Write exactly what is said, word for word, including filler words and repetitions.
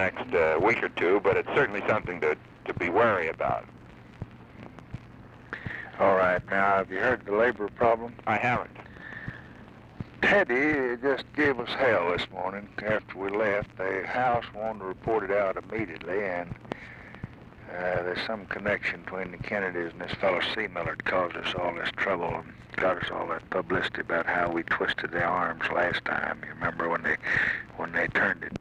next uh, week or two, but it's certainly something to, to be wary about. All right. Now, have you heard the labor problem? I haven't. Teddy just gave us hell this morning after we left. The House wanted to report it out immediately, and uh, there's some connection between the Kennedys and this fellow Seamiller that caused us all this trouble and got us all that publicity about how we twisted their arms last time. You remember when they when they turned it